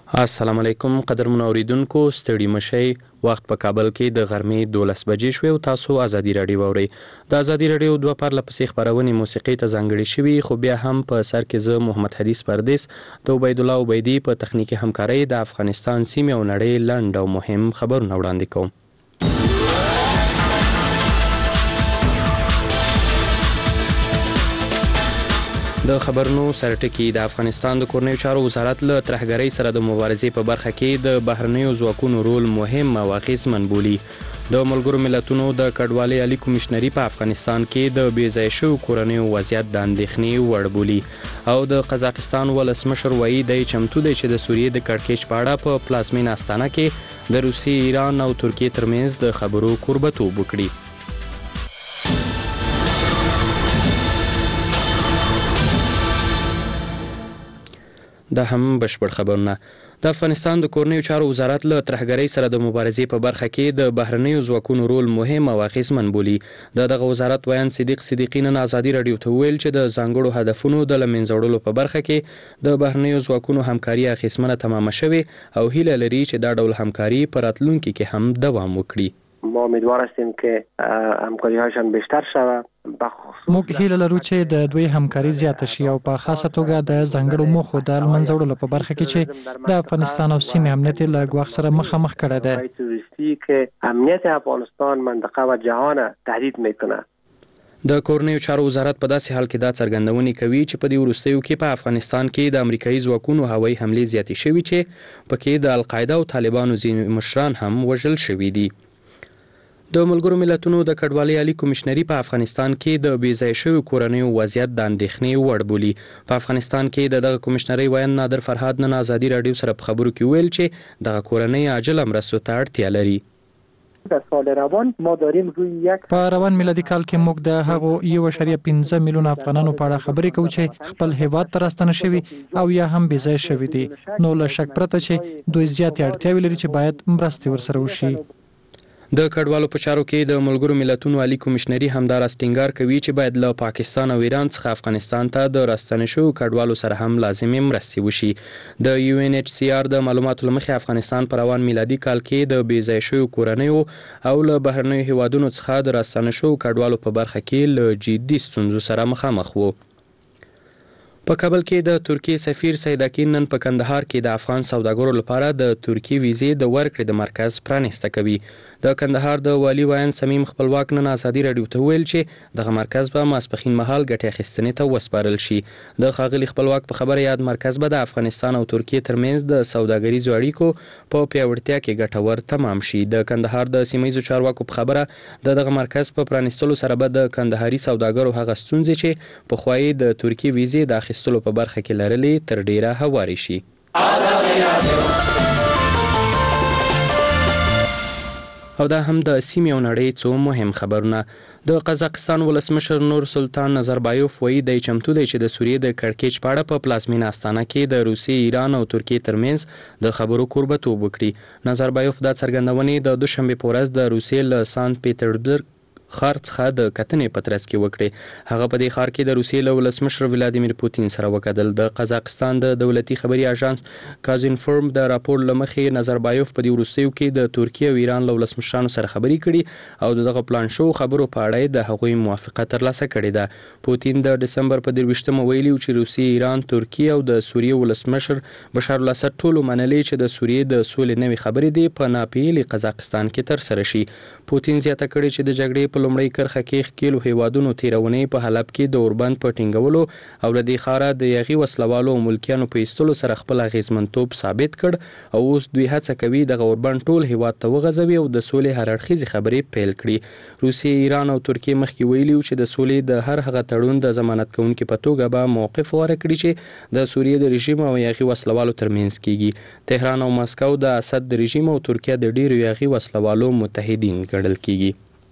السلام علیکم قدرمن اوریدونکو، ستړي مشئ. وخت په کابل کې د غرمې 12 بجې شوې او تاسو ازادي رادیو واورئ. د ازادي رادیو 2 پرله پسې خپرونې موسیقي ته ځانګړې شوي، خو بیا هم په سر کې زه محمد حدیث پردیس د عبید الله عبیدی په تخنیکي همکارۍ د افغانستان سیمې او نړۍ لنډ او مهم خبرونه وړاندې کوم. د خبرونو سرټکی د افغانستان د کورنیو چارو وزارت له ترهګرۍ سره د مبارزې په برخه کې د بهرنیو ځواکونو رول مهم او اغیزمن بولي. د ملګرو ملتونو د کډوالۍ عالی کمشنري په افغانستان کې د بې ځایه شویو کورنیو وضعیت د اندېښنې وړ بولي او د قزاقستان ولسمشر وایي دی چمتو دی چې د سوریې د کړکېچ په اړه په پلازمینه استانه کې د روسیې، ایران او ترکیې ترمنځ د خبرو کوربتوب وکړي. دا هم بشپړ خبرونه. د افغانستان د کورنیو چارو وزارت له ترهګرۍ سره د مبارزې په برخه کې د بهرنیو ځواکونو رول مهم او اغیزمن بولي. دغه وزارت ویان صدیق صدیقی نن ازادي رادیو ته ویل چې د ځانګړو هدفونو د له منځه وړلو په برخه کې د بهرنیو ځواکونو همکاري اغیزمنه تمامه شوې او هیله لري چې دا ډول همکاري په راتلونکي کې هم دوام وکړي. ما امیدوار هستیم که همکاری هاشان بیشتر شود. موږ هیله لرو چې د دوی همکاري زیاته شي او په خاصه توګه د ځانګړو موخو د منځه وړلو په برخه کې چې د افغانستان او سیمې امنیت له ګواښ سره مخامخ کړی دی. توریستی که امنیت افغانستان منطقه و جهان تهدید میکنه. د کورنیو چارو وزارت په داسې حال کې دا څرګندونې کوي چې په دې وروستیو کې په افغانستان کې د امریکایي ځواکونو هوایي حملې زیاتې شوي چې پکې د القاعده او طالبانو ځینې مشران هم وژل شوي دي. د ملګرو ملتونو د کډوالۍ عالی کمشنري په افغانستان کې د بې ځایه شویو کورنیو وضعیت د اندېښنې وړ بولي. په افغانستان کې دغه کمشنري ویان نادر فرهاد نن ازادي رادیو سره په خبرو کې ویل چې دغه کورنۍ عاجله مرستو ته اړتیا لري. در سال روان ما داریم روی یک په روان میلادي کال کې موږ د هغو 1.15 میلیون افغانانو په اړه خبرې کوو چې خپل هیواد ته راستنه شوي او یا هم بې ځایه شوي دي. نو له شک پرته چې دوی زیاتې اړتیاوې لري چې باید مرستې ورسره وشي. د کډوالو په چارو کې د ملګرو ملتونو عالی کمشنري همداراز ټینګار کوي چې باید له پاکستان او ایران څخه افغانستان ته د راستنه شویو کډوالو سره هم لازمي مرستې وشي. د UNHCR د معلوماتو له مخې افغانستان په روان میلادي کال کې د بې ځایه شویو کورنیو او له بهرنیو هیوادونو څخه د راستنه شویو کډوالو په برخه کې له جدي ستونزو سره مخامخ وو. په کابل کې د ترکیې سفیر سید اکین نن په کندهار کې د افغان سوداګرو لپاره د ترکیې ویزې د ورکړې د مرکز پرانیسته کوي. د کندهار د والي ویان صمیم خپلواک نن ازادي رادیو ته ویل چې دغه مرکز به ماسپښین مهال ګټې اخیستنې ته وسپارل شي. د ښاغلي خپلواک په خبره یاد مرکز به د افغانستان او ترکیې ترمنځ د سوداګریزو اړیکو په پیاوړتیا کې ګټور تمام شي. د کندهار د سیمه ییزو چارواکو په خبره دغه مرکز په پرانیستلو سره به د کندهاري سوداګرو هغه ستونزې چې پخوایي د ترکیې ویزې د اخیستلو په برخه کې لرلې تر ډیره هواري شي. او دا هم د سیمې او نړۍ څو مهم خبرونه. د قزاقستان ولسمشر نور سلطان نظربایوف وایي دی چمتو دی چې د سوریې د کړکېچ په اړه په پلازمینه استانه کې د روسیې، ایران او ترکیې ترمنځ د خبرو کوربتوب وکړي. نظربایوف دا څرګندونې د دوشنبې په ورځ د روسیې له سانت پیټرزبورګ ښار څخه د کتنې په ترڅ کې وکړي. هغه په دې ښار کې د روسیې له ولسمشر ولادیمیر پوتین سره وکتل. د قزاقستان د دولتي خبري اژانس کازینفورم د راپور له مخې نظربایوف په دې وروستیو کې د ترکیې او ایران له ولسمشرانو سره خبرې کړي او دغه پلان شو خبرو په اړه د هغوی موافقه ترلاسه کړې ده. پوتین د دسمبر په 23مه ویلي چې روسیې، ایران، ترکیې او د سوریې ولسمشر بشار الاسد ټولو منلې چې د سوریې د سولې نوې خبرې دي په ناپیلي قزاقستان کې ترسره شي. پوتین زیاته کړې چې د جګړې په لومړۍ کرخه کې ښکیلو هیوادونو تیرونې په حلب کې د اوربند په ټینګولو او له دې ښاره د یاغي وسلوالو او ملکیانو په ایستلو سره خپل اغیزمنتوب ثابت کړ او اوس دوی هڅه کوي دغه اوربند ټول هیواد ته وغځوي او د سولې هر اړخیزې خبرې پیل کړي. روسیې، ایران او ترکیې مخکې ویلي چې د سولې د هر هغه تړون د ضمانت کوونکي په توګه به موقف غوره کړي چې د سوریې د رژیم او یاغي وسلوالو ترمنځ کیږي. تهران او مسکو د اسد د رژیم او ترکیه د ډیرو یاغي وسلوالو متحدین ګڼل کیږي.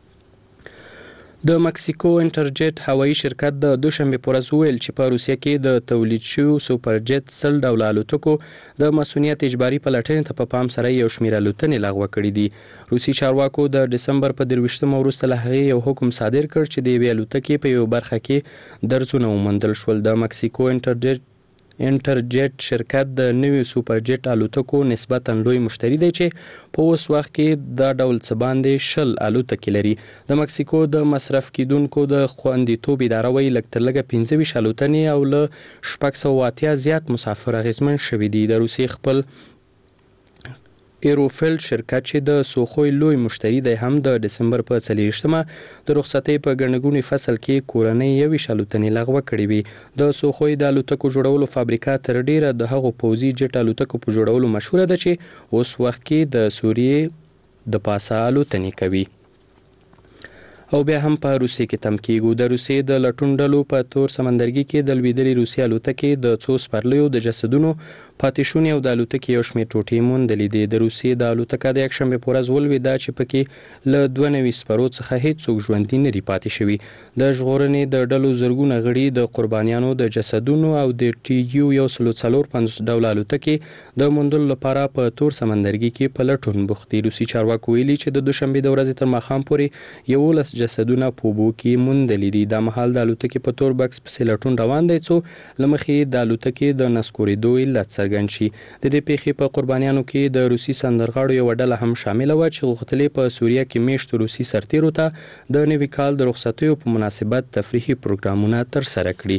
د مکسیکو انټرجیټ هوایي شرکت د دوشنبې په ورځ وویل چې په روسیه کې د تولید شویو سوپرجیټ 100 ډوله الوتکو د مسؤلیت اجباري پلټنې ته په پام سره یو شمېر الوتنې لغوه کړي دي. روسي چارواکو د دسمبر په 23مه وروسته له هغې یو حکم صادر کړ چې د یوې الوتکې په یو برخه کې درزونه وموندل شول. د مکسیکو انټرجیټ انټرجیټ شرکت د نوي سوپر جیټ الوتکو نسبتاً لوی مشتری دی چې په اوس وخت کې دا ډول څه باندې 10 الوتکې لري. د مکسیکو د مصرف کیدونکو د خوندیتوب اداره وایي لږ تر لږه 25 الوتنې او له 680 زیات مسافر اغېزمن شوي دي. د روسیې خپل ایروفیلډ شرکت چې د سوخوی لوی مشتری دی هم د دسمبر په 40مه د رخصتۍ په ګڼګوني فصل کې کورنۍ 21 الوتنې لغوه کړې وي. د سوخوی د الوتکو جوړولو فابریکه تر ډیره د هغو پوځي جټ الوتکو په جوړولو مشهوره ده چې اوس وخت کې د سوریې د پاسه الوتنې کوي. او بیا هم په روسیې کې تم کیږو. د روسیې د لټون ډلو په تور سمندرګي کې د لویدلې روسي الوتکې د څو سپرلیو د جسدونو پاتې شونې او د الوتکې یو شمېر ټوټې موندلې دي. د روسیې د الوتکه د یکشنبې په ورځ ولوېده چې پکې له 92 سپرو څخه هیڅوک ژوندي نه دي پاتې شوي. د ژغورنې د ډلو زرګونه غړي د قربانیانو د جسدونو او د TU 154 ډول الوتکې د موندلو لپاره په تور سمندرګي کې په لټون بوخت دي. روسي چارواکو ویلي چې د دوشنبې د ورځې تر ماښام پورې 11 جسدونه په اوبو کې موندلې دي. دا مهال د الوتکې په تور بکس پسې لټون روان دی څو له مخې د الوتکې د نسکورېدو علت څرګند شي. د دې پیښې په قربانیانو کې د روسي سندرغاړو یو ډله هم شامله وه چې غوښتلې په سوریه کې میشتو روسي سرتیرو ته د نوي کال د رخصتیو په مناسبت تفریحي پروګرامونه ترسره کړي.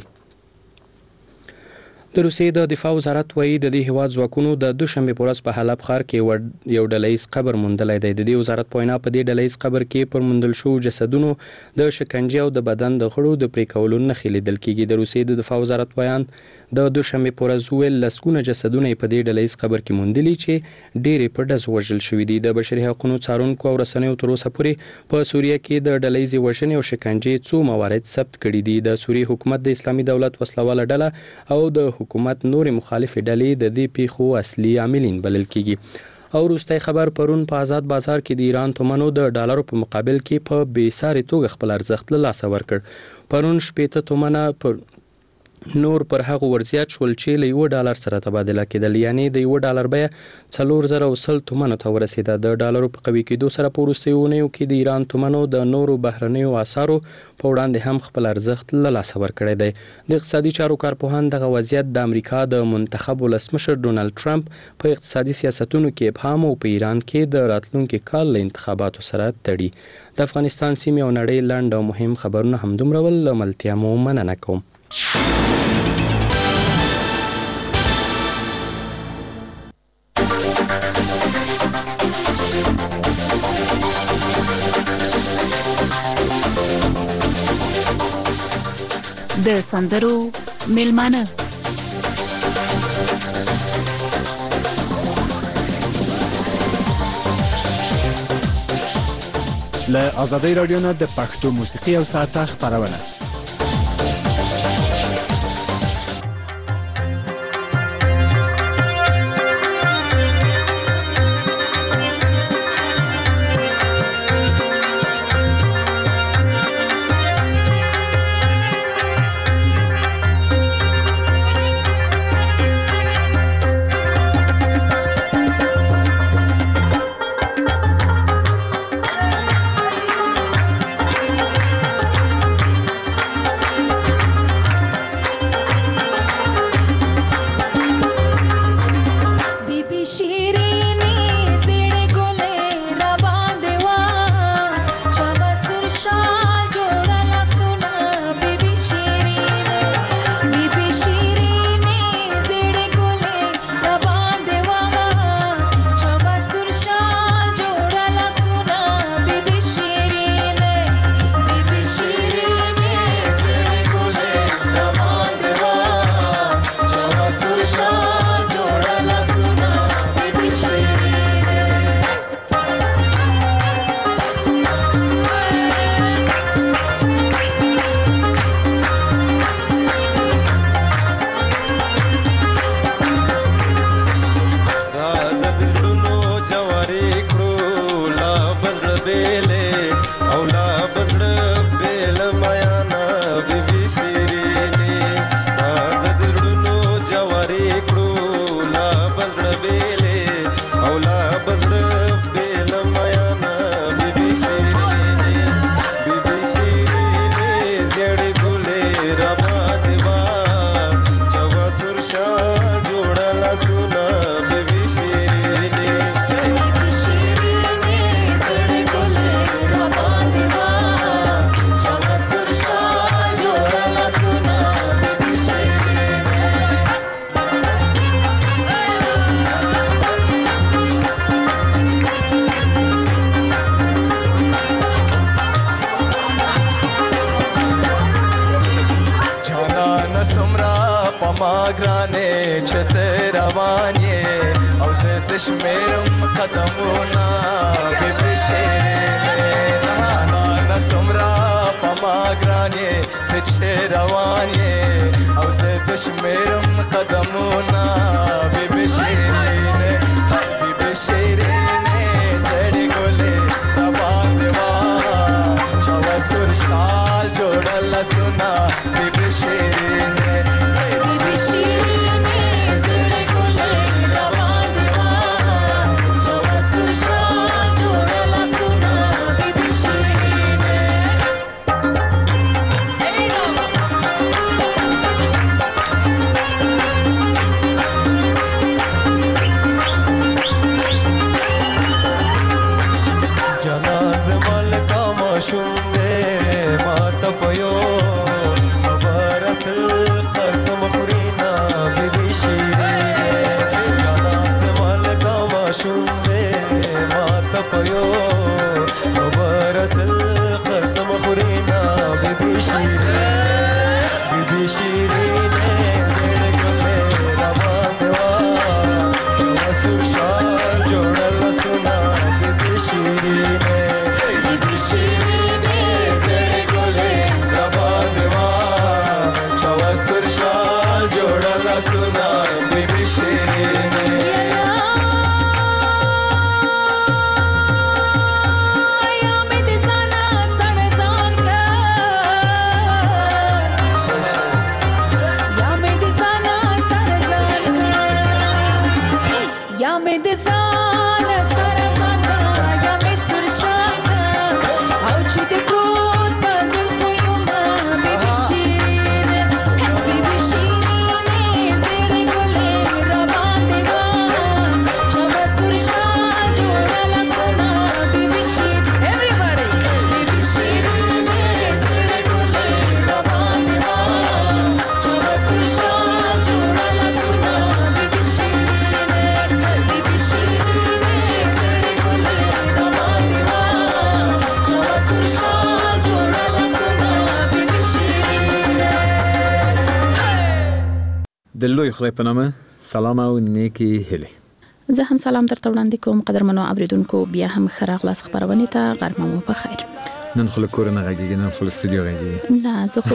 د روسیې د دفاع وزارت وایي د دې هیواد ځواکونو د دوشنبې په ورځ په حلب ښار کې یو ډلهییز قبر موندلی دی. د دې وزارت په وینا په دې ډلهییز قبر کې پر موندل شوو جسدونو د شکنجې او د بدن د غړو د پرې کولو نښې لیدل کېږي. د روسیې د دفاع وزارت بیان د دوشنبې په ورځ وویل لسګونه جسدونه په دې ډلهییز قبر کې موندلي چې ډېرې په ډز وژل شوي دي. د بشري حقوقو څارونکو او رسنیو تر اوسه پورې په سوریه کې د ډلهییزې وژنې او شکنجې څو موارد ثبت کړي دي. د سوریې حکومت د اسلامي دولت وسلواله ډله او د حکومت نورې مخالفې ډلې د دې پیښو اصلي عاملین بلل کېږي. او وروستی خبر پرون په آزاد بازار کې د ایران تومنو د ډالرو په مقابل کې په بېسارې توګه خپل ارزښت له لاسه ورکړ. پرون 80 تومنه نور پر هغه ورزیات شول چې له $1 سره تبادله کېدل. یعنی د $1 بیه 4010 تومنو ته ورسېده. د ډالرو په قوي کېدو سره په وروستیو اونیو کې د ایران تومنو د نورو بهرنیو اسعارو په وړاندې هم خپل ارزښت له لاسه ورکړی دی. د اقتصادي چارو کارپوهان دغه وضعیت د امریکا د منتخب ولسمشر ډونالد ټرمپ په اقتصادي سیاستونو کې ابهام او په ایران کې د راتلونکي کال له انتخاباتو سره تړي. د افغانستان سیمې او نړۍ لنډ او مهم خبرونه همدومره ول. له ملتیا مو مننه کوم. د سندرو میلمانه له آزادۍ رادیو نه د پښتو موسیقي او ساعته خبرونه. چته روان یې او زه د شمیرم قدمونه بې شیرینې جانانه څومره په ما ګران یې ته چې روان یې او زه د شمیرم قدمونه بې شیرینې بې شیرینې زړې ګلې راباندې وا چاوه سور شال جوړه لاسونه بې شیرینې بې شیرینې زړې ګلې راباندې وا چاوه سور شال جوړه لاسونه بې شیرینې جانان زما لکه ماشوم دی ما ته په یو خبر اصل قسم خوري نه بې شیرینې جانان زما لکه ماشوم دی ما ته په یو خبر اصل قسم خوري نه بې شیرینې بې شیرینې زړه ګلې راباندې وا چوه سور شال جوړه لاسونه بې شیرینې بې شیرینې زړه ګلې راباندې وا چوه سور شال جوړه لاسونه بې شیرینې د لوی خدای په نامه سلام او نیکی هیلې. زه هم سلام درته وړاندې کوم قدرمنو اوریدونکو، بیا هم ښه راغلاست خپرونې ته. غرمه مو په خیر. نن خو له کوره نه غږیږي، نن خو له استودیو غږیږي. نه زه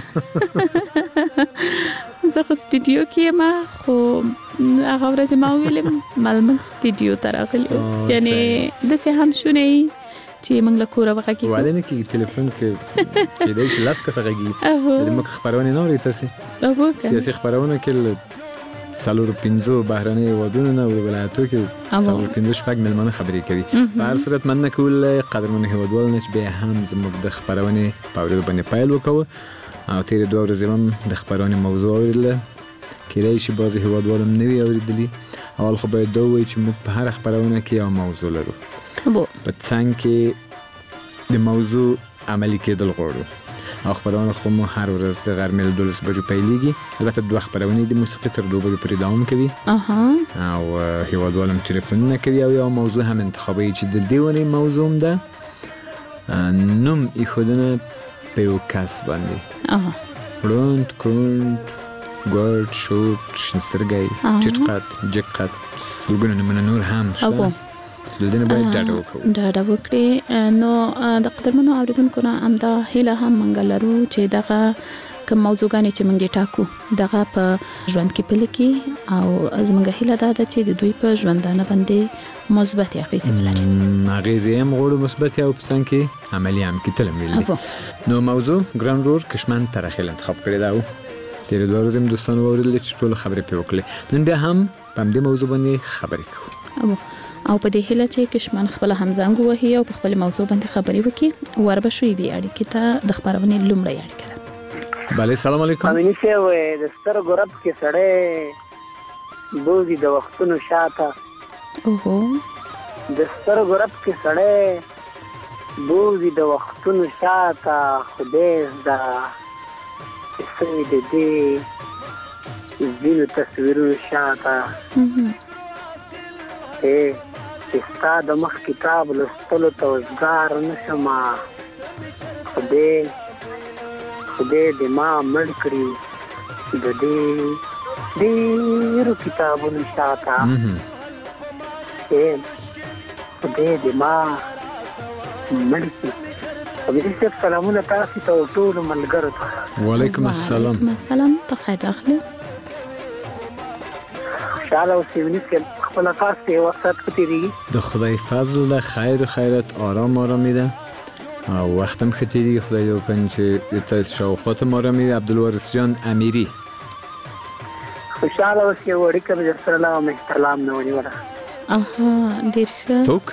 خو استودیو کې یم، خو هغه ورځ ما ویلم ململ استودیو ته راغلی، یعنی داسې هم شونی چې موږ له کوره وغږیږو. وعده نه کېږي ټلیفون کې کېدای شي لاس کسه غږیږي. د موږ خپرونې نه اورئ تاسې سیاسي خپرونه کې څلور پنځو بهرنۍ هیوادونو نه او ولایتو کې څلور پنځه شپږ مېلمانه خبرې کوي. په هر صورت مننه کول قدرمنو هیوادوالو نه چې بیا هم زموږ د خپرونې په اورېدو باندې پیل وکړو او تېرې دوه ورځې هم د خپرونې موضوع اورېدله. کېدای شي بعضې هیوادوال هم نه وي اورېدلي. اول خو باید دا ووایو چې موږ په هره خپرونه کې یو موضوع لرو، په څنګ کې د موضوع عملي کېدل غواړو. او خبرونه خو مو هر ورځ د غرمې 12 بجو پیلېږي. البته دوه خبرونه د موسیقي تر 2 بجو پورې دوام کوي. او هیوادوال هم ټلیفونونه کوي او یو موضوع هم انتخابوي چې د دې ونې موضوع هم ده نوم ایښودنه په یو کس باندې. روند، کونډ، ګوډ، شوټ، شینسترګی، چټ قد، جګ قد، سلګونه نومونه نور هم شته. دلته باید ډاډه وکړي. نو د قدرمنو اوریدونکو نه همدا هیله هم موږ لرو چې دغه کوم موضوعګانې چې موږ ټاکو دغه په ژوند کې پلي کړي او زموږ هیله دا ده چې د دوی په ژوندانه باندې مثبت اغېزې ولري. اغېزې هم غواړو مثبت او په څنګ کې عملي هم کېدل ویلي. نو موضوع ګران رور کشمن ترخیل انتخاب کړی دا و. تېرې دوه ورځې هم دوستانو واورېدل چې ټول خبرې پرې وکړلې. نن بیا هم په همدې موضوع باندې خبرې کوو او په دې هیله چې کشمن خپل هم زنګ وهي او په خپل موضوع باندې خبرې وکړي. وربشوي به اړیکې ته د خبرونې لومړی اړیکه ده. بله سلام علیکم. امینی صاحب د سترګو رب کې سړی بوزي د وختونو شاته. اوهو د سترګو رب کې سړی بوزي د وختونو شاته. خدای زده چې د دې ځینو تصویرونو شاته چې ستا د مخ کتاب لوستلو ته وزګار نشم. خدای دې ما مړ کړي د دې ډېرو کتابونو شاته خدای دې ما مړ کړي. حبیبي صاحب سلامونه تاسو ته او ټولو ملګرو ته. وعلیکم السلام. وعلیکم السلام. په خیر راغلی. خوشحاله اوسئ ونیس صاحب، خپله تاسو ته یې وخت ښه تېرېږي. د خدای فضل ده، خیر و خیرت، آرامی ده او وقتم ښه تېرېږي. خدای دې وکړي چې تاسو شاوخوا ته م آرامي وي. عبدالوارث جان امیري، خوشحاله اوسئ او اړیکه مې درسره له احترام نه ونیوله. ډېر ښه. څوک؟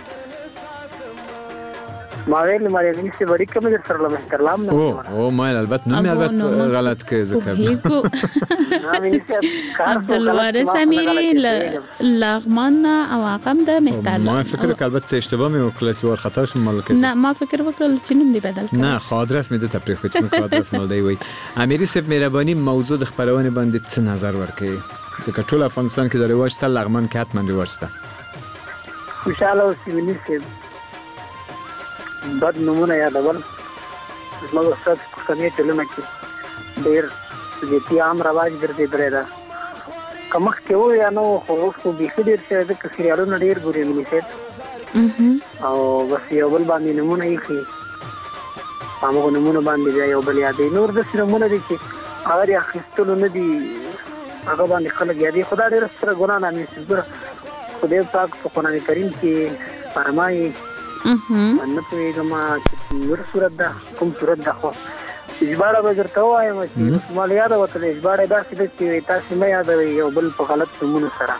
ما ویل مریم صاحب اړیکه مې درسره له احترام نه ونیوله. او ما البته نوم البته غلط کې ذکر عبدالوارث امیري لغمان او هغه د مهترلام. ما فکر که البته اشتباه مې وکړل چې ورخطا شم مالک. نه ما فکر وکړل چې نوم دې بدل کړ. نه خو آدرس مې د تفریح کوم چې آدرس مال دی وي. امیري صاحب مهرباني موضوع د خبرونه باندې څه نظر ورکړي؟ ځکه ټول افغانستان کې د رواج ته لغمان کې حتما رواج شته. خوشحاله اوسئ ونیس صاحب، بد نومونه یادول زموږ استاد پښتني ټولنه کې ډېر جدي عام رواج ګرځېدلی ده. که مخکې و یا نه و خو اوس خو بیخي ډېر شوی ځکه سریالونه ډېر ګوري ملي صاحب او بس یو بل باندې نومونه ایښي، په همغو نومونو باندې بیا یو بل یادوي. نور داسې نومونه دي چې هغه د اخیستلو نه دي، هغه باندې خلک یادوي. خو دا ډېره ستره ګناه ده. ګوره خدای پاک په قرآن کریم کې فرمایي، نه پوهېږم چې نور صورت ده کوم صورت ده، خو ژباړه به درته ووایم چې ما له یاده وتلی. ژباړه داسې ده چې تاسې مه یادوئ یو بل په غلط نومونو سره.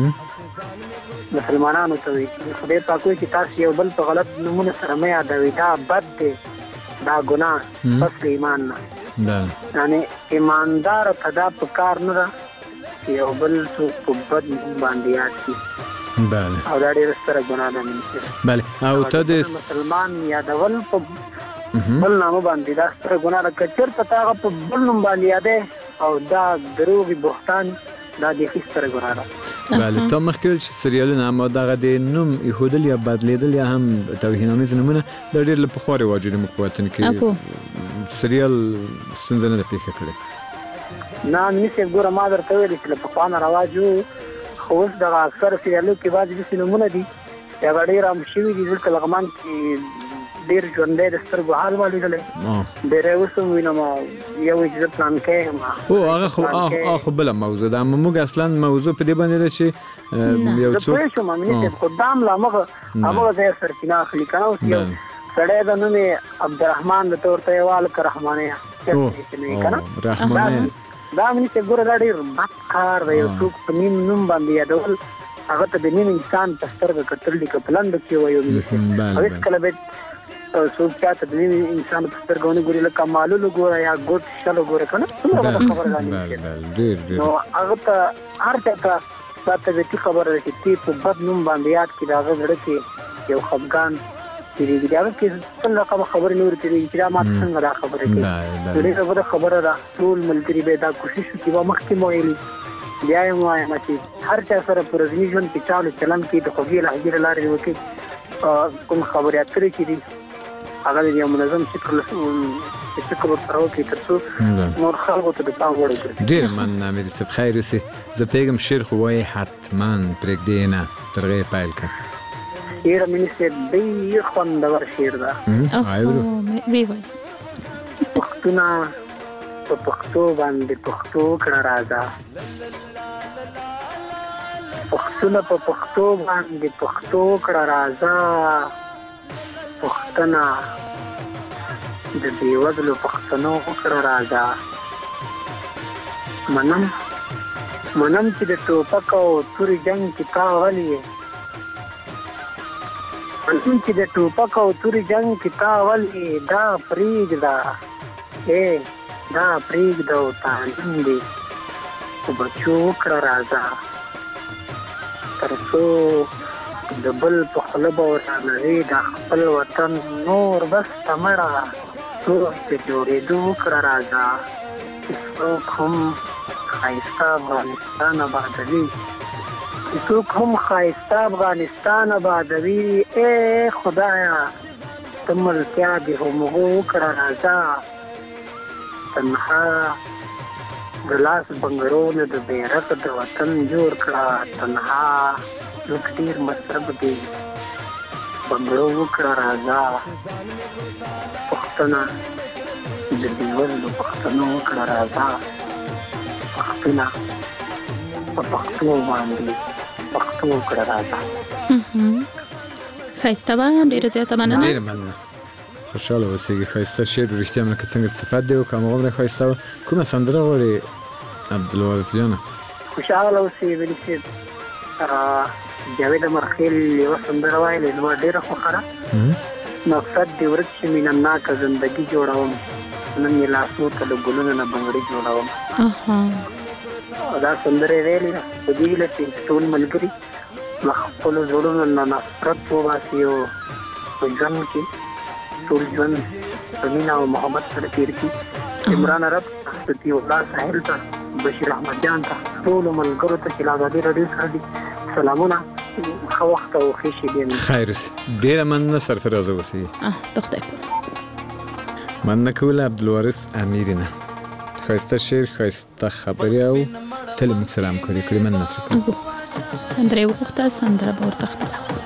مسلمانانو ته وایي خدای پاک وایي چې تاسې یو بل په غلط نومونو سره مه یادوئ، دا بد دی، دا ګناه پس د ایمان نه. یعنې ایماندار ته دا په کار نه ده چې یو بل څوک په بد نوم باندې یاد کړي. بله. او دا ډېره ستره ګناه ده. بله. او ته د مسلمان یادول په بل نامه باندې دا ستره ګناه ده. که چېرته ته هغه په بل نوم باندې یادې او دا دروغ بهتان، دا بیخي ستره ګناه ده. بله. تا مخکې ویل چې سریالونه اما دغه د نوم ایښودل یا بدلیدل یا هم توهین‌آمیز نومونه دا ډېر له پخوا رواجونه موږ په وطن کې سریال ستونزه نه ده پېښه کړې. نه مینې صاحب ګوره ما درته ویلي چې له پخوا نه رواج و، خو اوس دغه اکثره سریالونو کې بعضې داسې نومونه دي چې هغه ډېر عام شوي دي. دلته لغمان کې ډېر ژوندی د سترګو حال ما لیدلی، ډېری اوس هم وینم یو وایي چې زه پلانکی یم. هغه خو بله موضوع ده. اما موږ اصلا موضوع په دې باندې ده چې یو څوک زه پوه شوم مینې صاحب، خو دا هم له همغه ځایه سرچینه اخلي که نه. اوس یو سړی د نوم یې عبدالرحمن درته ورته یې واله که رحمانیه که نه دا مینې صاحب ګوره دا ډېر بد کار دی. یو څوک په نیم نوم باندې یادول، هغه ته د نیم انسان په سترګه کتل دي که په لنډو کې وایو مینې صاحب. او هېڅکله باید څوک چاته د نیم انسان په سترګه ونه ګوري، لکه مالولو ګوره یا ګوت شلو ګوره که نه، څومره بده خبره ده. نو هغه ته هر چا ته دا طبیعتي خبره ده چې تی په بد نوم باندې یاد کړي، د هغه زړه کې یو خفګان تېرېږي. د هغه کې څنګه خبرې نورې تېرېږي چې دا ما ته څنګه دا خبره کوي. ډېره بده خبره ده. ټول ملګري به دا کوشش وکړي. ما مخکې مو ویلي، بیا یې وایم چې هر چا سره په ورځني ژوند کې چالو چلند کې د خوږې لهجې له لارې وکړي. کوم خبرې اترې چې دي هغه د یو منظم فکر ورسره وکړي تر څو نور خلکو ته د پام وړ وګرځي. ډېر مننه امیري صاحب، خیر اوسې. زه پوهېږم شعر خو وایي حتما پرېږدې نه ترغې یې پیل کړه. شعر مینې صاحب ډېر خوندور شعر ده. پښتونه په پښتو باندې پښتو کړه راځه، پښتونه په پښتو باندې پښتو کړه راځه، پښتنه د بېوزلو پښتنو وکړه راځه. منم چې د ټوپک او تورې جنګ کې تا غلی یې، منم چې د ټوپک او تورې جنګ کې تا غلی دا پرېږده، دا پرېږده او تعلیم دی خو بچو وکړه راځه، تر څو د بل په خوله به ورانوي دا خپل وطن نور بس ته مړه، څوک چې جوړېدو وکړه راځه، چې څوک هم ښایسته افغانستان آبادوي، چې څوک هم ښایسته افغانستان آبادوي. ای خدایه ته ملتیا د همغو وکړه راځه، تنها ګلاس بنګرونه د بیرغ د وطن جوړ کړه تنها لکتیر مصرب دی بنګرو وکړه راځه پښتنه د دیوالو پښتنو وکړه راځه پښتنه په پښتو باندې پښتو وکړه راځه خایسته و ډیره زیاته مننه ډیره مننه خوشاله اوسئ خایسته شعر رښتیا مې که څنګه صفات دی او کوم غوړه خایسته کومه سندره غواړي عبدالوارث جان خوشاله اوسئ ولې جاوید مرخیل یو سندره وایي نو ډیره خوخره مقصد دی ورک چې مینناکه زندگی جوړوم نن یې لاسو ته د ګلونو نه بنګړي جوړوم دا سندره ویلې په دې لته ټول ملګری خپل زړونو نه نفرت وباسي او په ژوند کې ټول ژوند په مینه او محبت سره تیر کړي عمران عرب ستي الله ساحل ته بشیر احمد جان ته ټول ملګرو ته چې لاګادي رډیو سره دي سلامونه خو وخت او خیشي دي خیر ډیره مننه سرفراز اوسئ دختر مننه کوله عبدالوارث امیرینه خایسته شعر خایسته خبرې او تل موږ سلام کړی مننه سندره وغوښته سندره به ورته خپله کړو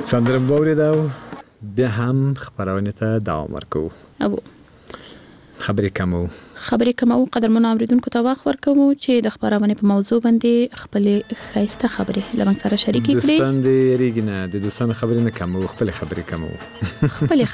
سندره باوریده بیا هم خبرونه ته دوام ورکوو. ابو خبرې کوو قدرمن اوریدونکو ته وخت ورکوو چې د خبرونه په موضوع باندې خپل خاصه خبرې لمن سره شریک کړي. دوستان دې ریګنه د دوستانو خبرې نه کوو، خپل خبرې کوو.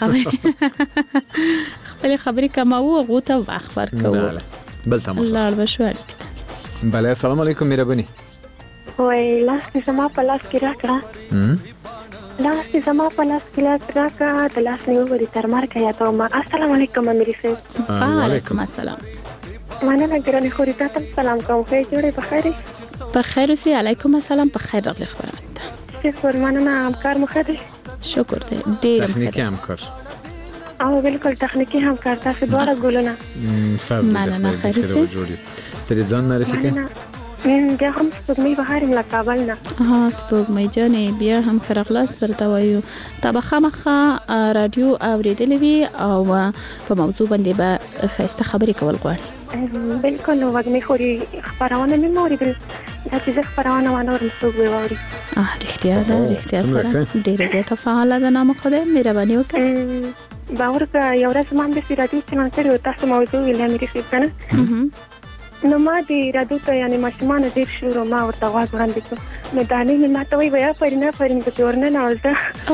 خپل خبرې کوو غوته وخت ورکوو. بل تماس الله البشوالک. بله السلام علیکم مهرباني. وای لاس زما په لاس کې راکړه. لاس زما په لاس کې راکړه د لاس نیولې تر مرګه یادوم. السلام علیکم امیر صاحب. وعلیکم السلام. مننه ګرانې خوري تاسو سلام کوم. خیر جوړې بخیر. بخیر اوسئ. علیکم السلام. بخیر راغلی خبرونه ته. شکر مننه. همکار مو ښه دی؟ شکر دی ډېر تخنیکی همکار. او بالکل تخنیکی همکار تاسو دواړه ګلونه. مننه خیر اوسئ. ترې ځان معرفي کړئ. بیا هم سپوږمۍ بهارم له کابل نه. سپوږمۍ جانې بیا هم ښه راغلاست درته وایو. تا به خامخا رادیو اوریدلې وي او په موضوع باندې به ښایسته خبرې کول غواړي. بالکل وږمې خوري خبرونه مې واورېدل. دا چې زه خبرونه وانورم څوک به واوري. رښتیا ده رښتیا سره ډېره زیاته فعاله ده. نام خدای مهرباني وکړه. باور وکړه یو ورځ ما همداسې رادیو چینل کړی و تاسو موضوع ویل امیر صاحب که نه. نو ما د رادیو ته یعنې ماشومانو ډېر شور و ما ورته غوږ وړاندې کړو. نو دانې مې ما ته وایي وایي آفرین پکې ورننوزه.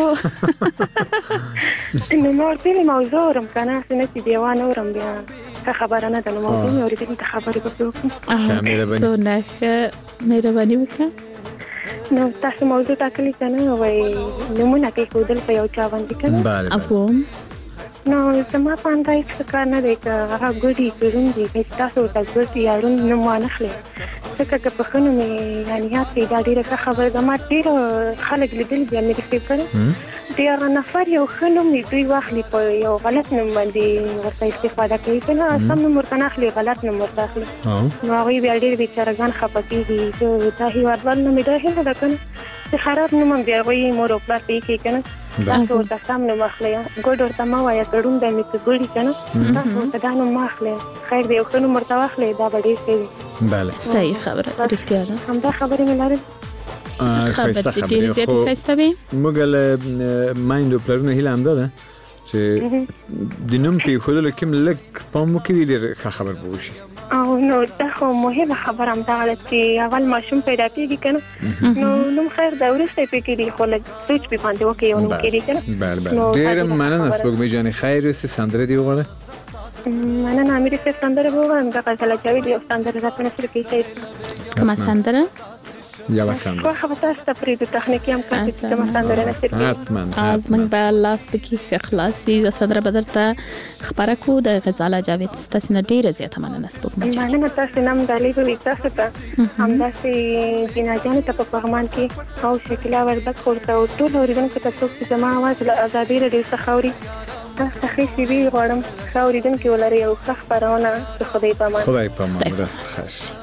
نو ما ورته ویلې موضوع اورم که نه هسې نه چې دیوان اورم بیا ښه خبره نه ده. نو موضوع مې اورېدلې ته خبرې پکې وکړو. څونه ښه مهرباني وکړه. نو تاسو موضوع ټاکلې که نه وایي نومونه کېښودل په یو چا باندې که نه. نو زما په اندازه هیڅ کار نه دی که هغه ګوډي ګړون دي چې تاسو ورته ګوډ یا روڼ نوم وانخلئ. ځکه که په ښه نوم یې یعنې یاد کړئ دا ډېره ښه خبره ده. ما ډېر خلک لیدلي دي امیر صاحب کړی د هغه نفر یو ښه نوم دوی واخلي په یو غلط نوم باندې ورته استفاده کوي که نه. سم نوم ورته نه اخلي غلط نوم ورته اخلي. نو هغوی بیا ډېر بېچارهګان خفه کېږي. دا هېوادوال نوم یې دا هیله ده که نه چې خراب نوم هم د هغوی مور او پلار ته یې کوي که نه. تاسو ورته سم نوم اخلئ. ګوډ ورته مه وایه ګړون دی مې که ګوډي که نه. تاسو ورته دا نوم مه اخلئ. خیر دی یو ښه نوم ورته واخلئ دا به ډېر ښه وي. صحیح خبره رښتیا ده. همدا خبرې مې لرل. خبر دې ډېرې زیاتې ښایسته وي. موږ له میندو پلرونو هیله همدا ده چې د نوم پرېښودلو کې لږ پام وکړي ډېر ښه خبر به وشي. او نو دا خو مهمه خبره همدغه ده چې اول ماشوم پیدا کېږي که نه نو نوم خیر ده وروسته یې پرې کېږي خو لږ سوچ پرې باندې وکړي یو نوم کېږي که نه. بله ډېره مننه سپوږمۍ جانې. خیر اوسې سندره دې وغواړه. مننه امیر صاحب سندره به ووایم. دغه غزله جاوید یو سندره راته نصر کړي. کومه سندره؟ یوه سندره خوښه به تاسو ته پرېږدو. تخنیکي همکار چې کومه سندره نصر کړي. زموږ به لاس پکې ښه خلاص وي. یوه سندره به درته خپره کړو د غزاله جاوید. ستاسې نه ډېره زیاته مننه سپوږمۍ جانې. مننه تاسې نه هم ډالۍ به وي تاسو ته همداسې جینا جانې ته په پغمان کې او شکیلا وردګ ورته او ټول اورېدونکو ته څوک چې زما اواز له ازادي راډیو څخه اوري تاسو ته ښې شېبې غواړم. ښه اورېدونکي ولرئ او ښه خپرونه. د خدای په امان. خدای په امان. ورځ بخیر.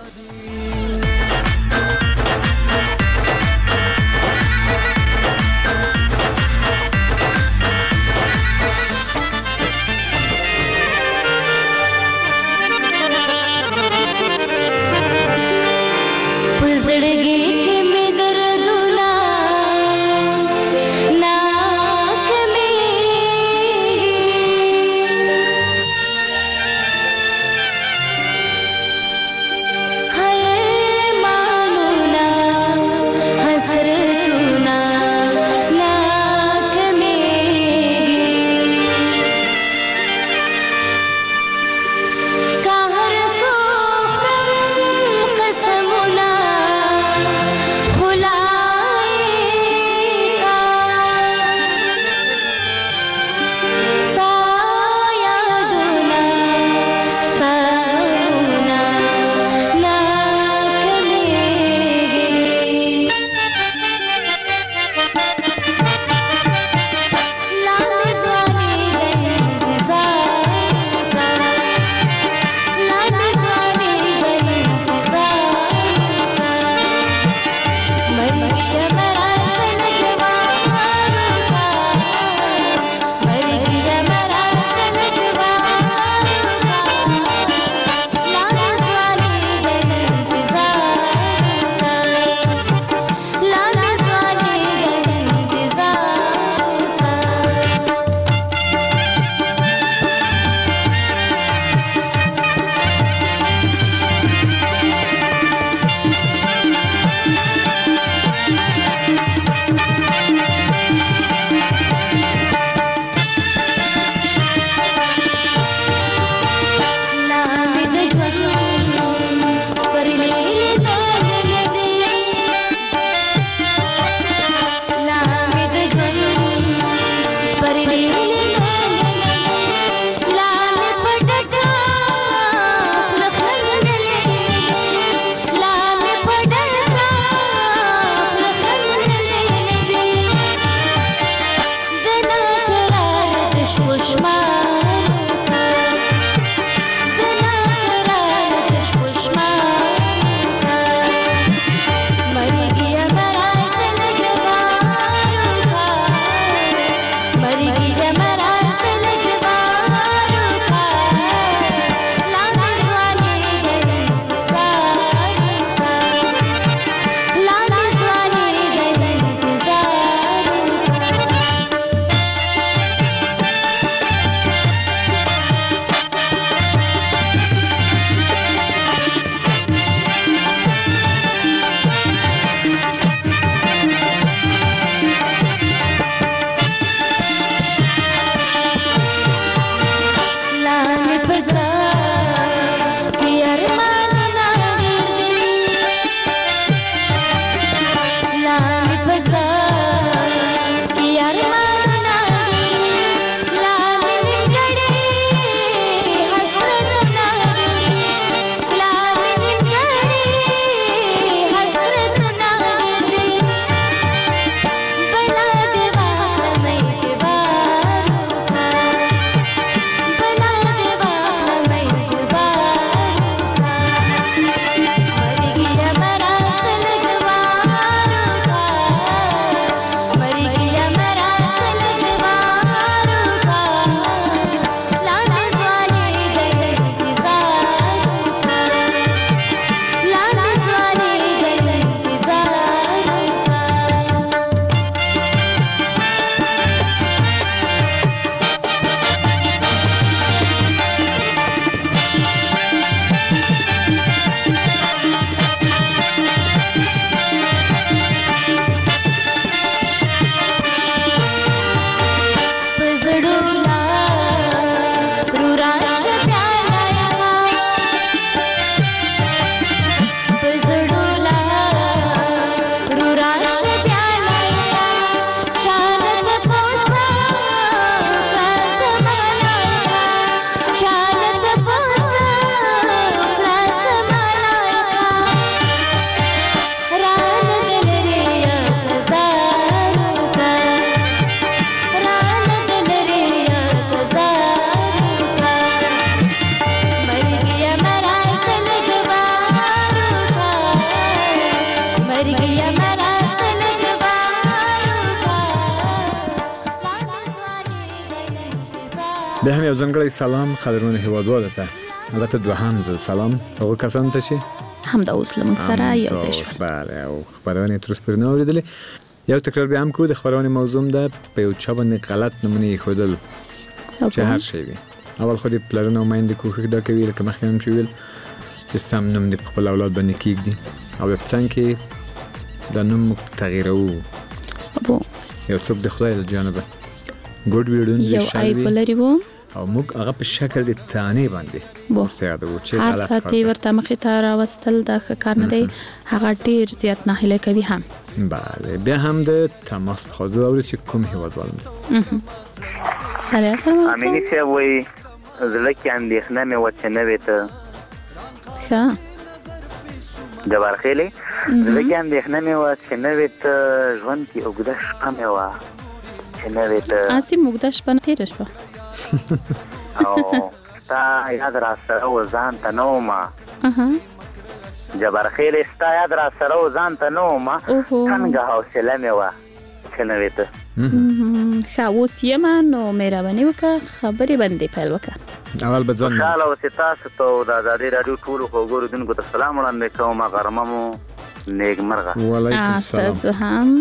به هم یو ځانګړی سلام قدرمن هیوادوالو ته، البته دوهم ځل سلام هغو کسانو ته چې همدا اوس له موږ سره یو ځای شول. بله، او خبرونه تر اوسه پورې نه اورېدلې. یو تکرار بیا هم کوو، د خبرونې موضوع ده په یو چا باندې غلط نمونه ایښودل چې هر شی وي. اول خو د پلرونو او میندې کوښښ دا کوي لکه مخکې هم چې ویل چې سم نوم دې په خپل اولاد باندې کېږدي او بیا په څنګ کې دا نوم موږ تغییروو. یو څوک د خدای له جانبه ګډ ویډون یو عیب ولري وو او موږ هغه په شکل د تانې باندې ورته یادوو چې هر ساعت یې ورته مخې ته راوستل دا ښه کار نه دی. هغه ډېر زیات ناهیلی کوي هم. بله، بیا هم د تماس په خواځو اوري چې کوم هیوادوال دی. بله، السلام علیکم. امیني صاحب وایي زړه کې اندېښنه مې وه چې نوې ته ښه جبار خیلې زړه کې اندېښنه مې وه چې نوې ته ژوند کې اوږده شپه مې وه چې نوې ته آسم اوږده شپه تېره شوه او ستا یاد را سره و ځان ته نه ومه جبار خیلې ستا یاد را سره و ځان ته نه ومه څنګه حوصله مې وه چې نوې ته ښه اوس یمه نو مهرباني وکړه خبرې باندې پیل وکړه. اول به ځان خوشحاله اوسې تاسو ته او د ازادۍ راډیو ټولو خوږو اورېدونکو ته سلام وړاندې کوم. غرمه مو نیکمرغه. وعلیکم السلام. تاسو هم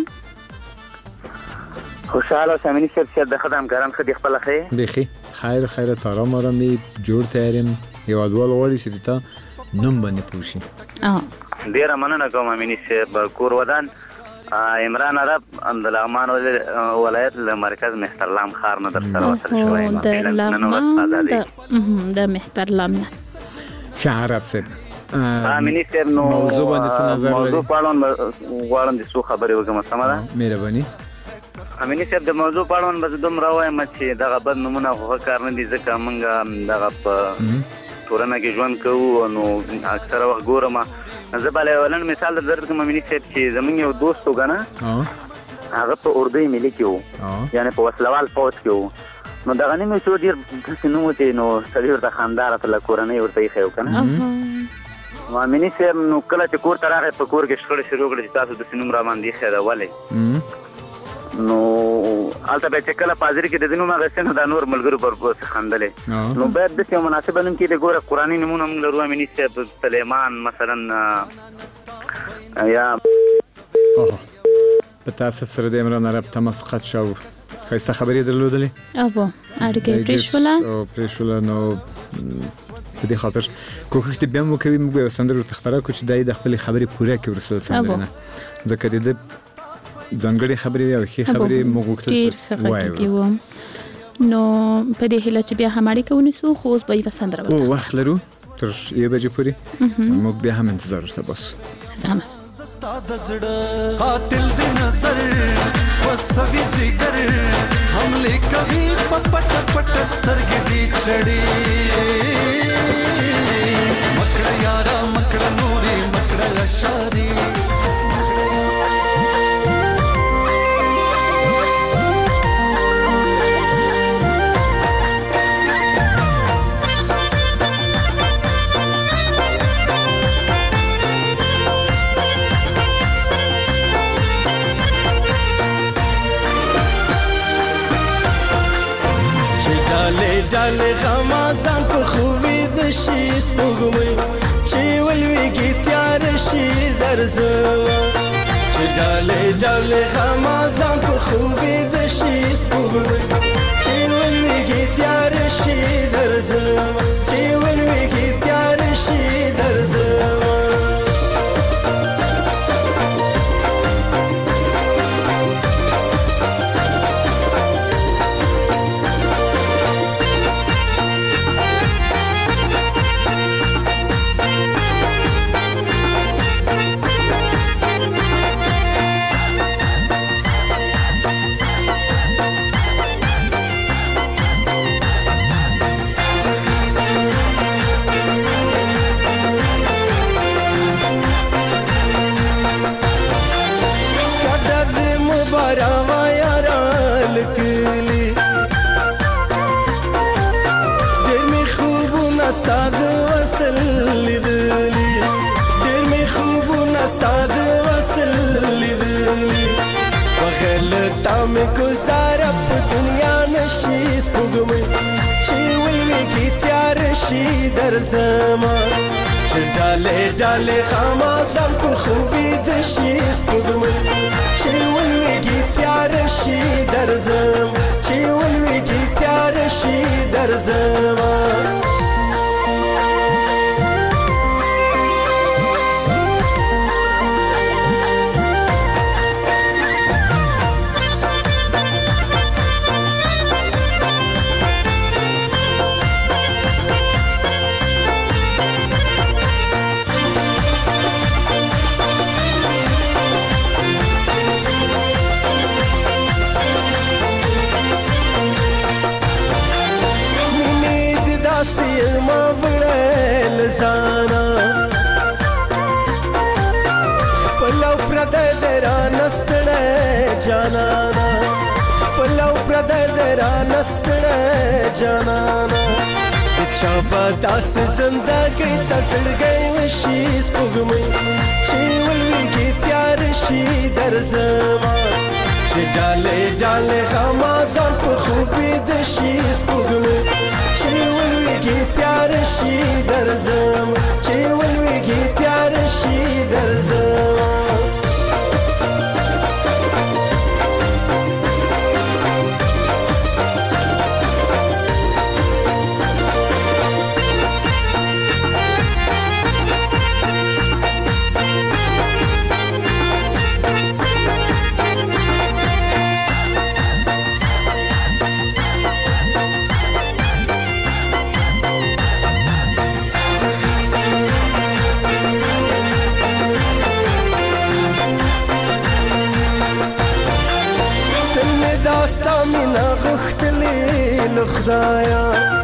خوشحاله اوسې امیني صاحب چې د ښه همکاران ښه دي خپله ښه یې بیخي خیرت آرام آرامي جوړ تیار یم. هیوادوال غواړي چې تا نوم باندې پوه شي. ډېره مننه کوم امیني صاحب. کور ودان عمران عرب د لغمان ولایت له مرکز مهترلام ښار نه در سره وصل شوی یم. د لغمان د مهترلام نه ښه عرب صاحب امیني صاحب نو موضوع باندې څه نظر لري؟ موضوع په اړه غواړم چې څو خبرې وکړم. سمه ده؟ مهرباني. امیني صاحب د موضوع په اړه به زه دومره ووایم چې دغه بد نومونه خو ښه کار نه دي ځکه موږ دغه په ټولنه کې ژوند کوو نو اکثره وخت ګورم زه به ولن مثال در کوم امیني صاحب چې زمونږ یو دوست و که نه هغه په اردوی ملي کې و یعنې په وسلوال فوج کې و نو دغه نوم یې څو ډېر داسې نوم و چې نو سړي ورته خندا راته له کورنۍ ورته ایښی و که نه نو امیني صاحب نو کله چې کور ته راغی په کور کې شخړې شروع کړې چې تاسو داسې نوم راباندې ایښی ده ولې نو هلته به چې کله په حاضري کې د دې نوم اخیستی نو دا نور ملګرو پر خندلې نو باید داسې یو مناسبه نوم کې د ګوره قرآني نومونه موږ لرو امیني صاحب سلیمان مثلا یا په تاسف سره د عمران عرب تماس قطع شو. ښایسته خبرې درلودلې اړیکه یې پرېښوله نو په دې خاطر کوښښ دې بیا هم وکوي. موږ به یو سندره ورته خپره کړو چې دا یې د خپلې خبرې پوره کړي ورسره سندرې نه ځکه د ده ځانګړې خبرې او ښې خبرې موږ غوښتل چې ووایو. نو په دې هیله چې بیا هم اړیکه ونیسو خو اوس به یوه سندره ورته وخت لرو تر 1 بجې پورې موږ بیا هم انتظار ورته باسو. زما ستا د زړه قاتل د نظر وسوي ذکر حمله کوي په پټ پټ سترګې دي چړې مکړه یارا مکړه نوري مکړه اشاري ډاله غمازان په خوبې د شي سپوږمۍ چې ولویږي تیار شي درځه چې ډاله غمازان په خوبې د شي سپوږمۍ چې ولویږي تیار شي درځه چې ولویږي تیار شي درځه استاد وصل لیدلی ډېر می خوبونه استاد وصل لیدلی په غلطه مې ګزاره په دنیا نشي سپوږمۍ چې شي درځما چې ډالې ډالې خامازم په خوبي د شي سپوږمۍ چې ولويږي تیار شي درځم چې ولويږي تیار شي درځما ما وړل زانا پلو پردې درانستړې جانانا پلو پردې درانستړې جانانا چا بداس زندګي تسړګي وشي سپوږمۍ چې ولويږي تیار شي درځما چې ډالې ډالې غمازان په خوبي د شي سپوږمۍ چې ولويږي تیار شي درځم چې ولويږي تیار شي درځم داستا مینا غختلی لخدایا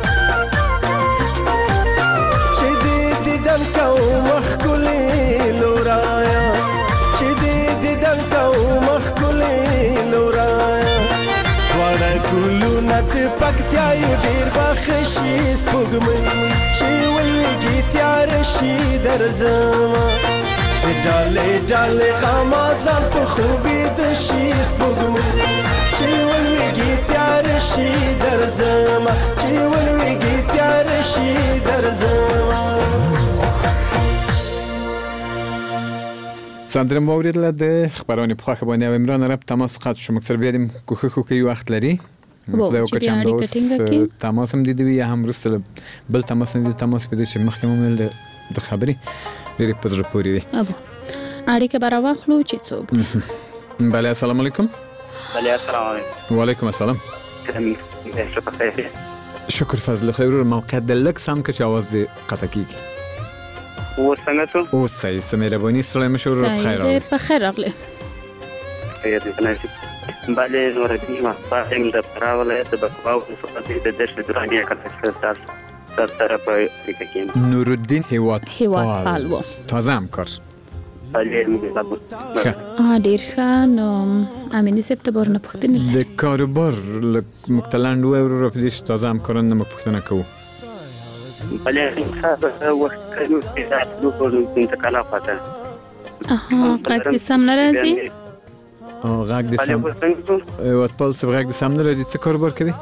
چې دې دیدن کو مخکلی لورایا چې دې دیدن کو مخکلی لورایا وړه ګلو نت پکتیا ډیر بخشي سپوږمۍ چې ولويږي تیار شي درځما چې ډالې ډالې خامازان په خوبي د شي سپوږمۍ چې ولويږي تیار شي درځما چې ولويږي تیار شي درځما سندره موریدله د خبرونه په خبرونه باندې عمران رب تماس قطع شو مکسر بیادیم کوخه کوکی وخت لري خدای وکړي چې اوس تماس هم دي یا هم رسله بل تماس هم دي تماس په دې چې مخکې مل د خبري لري په زړه پورې دي اړیکه برا واخلو چې څوک بله السلام علیکم بله السلام علیکم وعلیکم السلام شکر فضل خیر موقع دلک سم که چې आवाज قطع کیږي او څنګه څو او صحیح سمیر بونی سلام مشور بخیر په خیر راغله خیر دې نه بله نور دې ما فاهم د پراوله د بکواو صفات د دشت درانیه کته سره په کې نور الدین هیواد پالو تازه همکار ډیر ښه نو امینه سپتمبر نه پښتنه د کاروبار مختلند و اورو په دې تازه همکاران نه پښتنه کوو بله وخت کلو استعداد نو انتقال فاته غږ دې سم نه راځي غږ دې سم وټپل سره غږ دې سم نه راځي څه کاروبار کوي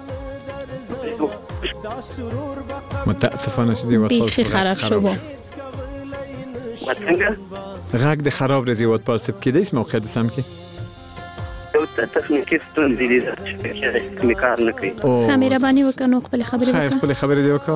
متاسفانه چې دی وټپل سره خراب شو غږ دې خراب راځي وټپل سره کې دې موقع دې سم کې یو تخنیکی ستونزې دي چې کار نه کوي کیمرا باندې وکنو خپل خبرې وکړه خپل خبرې دی وکړه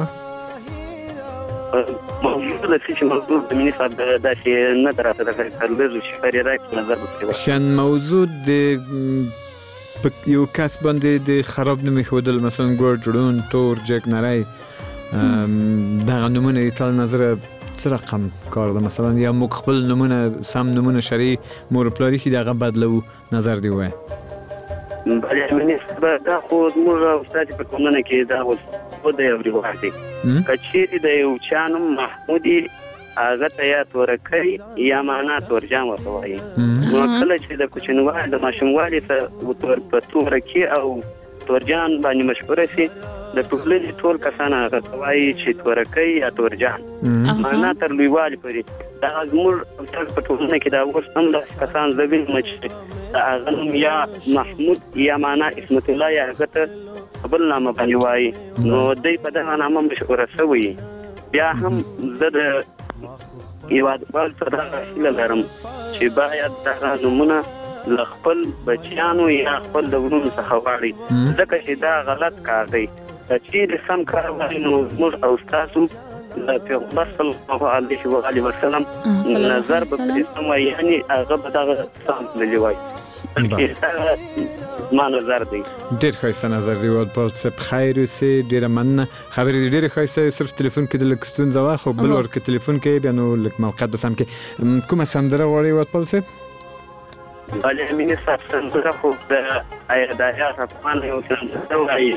موضوع د چې موضوع د مینې صاحب د چې نه درته د کارلو چې پرې راځي نظر وکړي شان موضوع د یو کس باندې د خراب نومي خودل مثلا ګور جوړون تور جک نری دغه نمونه ایتال نظر څه رقم کار ده مثلا یا موږ خپل نمونه سم نمونه شری مور پلاری کې دغه بدلو نظر دی وای بله مینې دا خو موږ استاد په کومنه کې دا و د یو ریواردي کچېری د یو چانم محمودي هغه ته یا تورکۍ یا معنا تورجان ورته وایي نو کله چې د کوچنوالي د ماشوموالي ته په تورکۍ او تورجان باندې مشهور شي د ټولنې ټول کسان هغه ته وایي چې تورکۍ یا تورجان معنا تر لویوالي پورې دا زموږ په ټولنه کې دا اوس هم د کسان زوین مچ هغه یا محمود یا معنا اسمت الله یا هغه ته بل نامه باندې وایي نو دوی په دغه نامه مشهوره شوي. بیا هم زه د هیوادوال څخه دا هیله لرم چې باید دغه نومونه له خپل بچیانو یا خپل د وروڼو څخه واړي، ځکه چې دا غلط کار دی. که چیرې سم کار وایي نو موږ او ستاسو د پیغمبر صلی الله علیه وسلم نظر به پرې سم وایي، یعنې هغه به دغه سم تللي وایي. ما نظر دی. ډېر ښایسته نظر دی وادپال صاحب، خیر اوسې، ډېره مننه. خبرې ډېرې ښایسته، صرف تلیفون کې د لږ ستونزه وه، خو بل ور کې تلیفون کې بیا نو لږ موقعیت به سم کې. کومه سندره غواړئ وادپال صاحب؟ بله امینې صاحب سندره خو د حیات افغان یو سندره وایي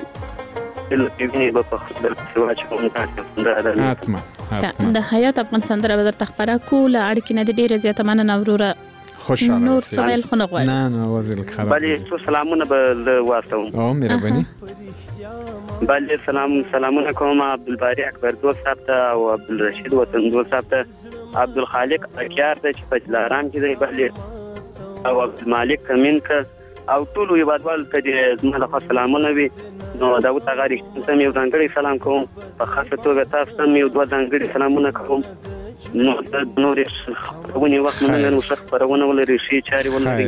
د حیات افغان سندره به درته خپره کړو. له اړیکې نه د ډېره زیاته مننه وروره. خوشحاله نور څه ویل خو نه غواړم. نه اواز یې لږ خراب بلې څو سلامونه به زه واستوم. مهرباني. بلې سلامونه کوم عبدالباري اکبر دوست صاحب ته او عبدالرشید وطن دوست صاحب ته، عبدالخالق اکیار ته چې په جلارام کې دی، بلې او عبدالمالک کمین که او ټولو هیوادوالو ته دې زما لخوا سلامونه وي. نو داود اغا رښتین ته مې یو ځانګړی سلام کوم، په خاصه توګه تاسو ته مې یو دوه ځانګړي سلامونه کوم. نو د نورې خپرونې وخت مو نن ښه خپرونه ولري، ښې چارې ولري.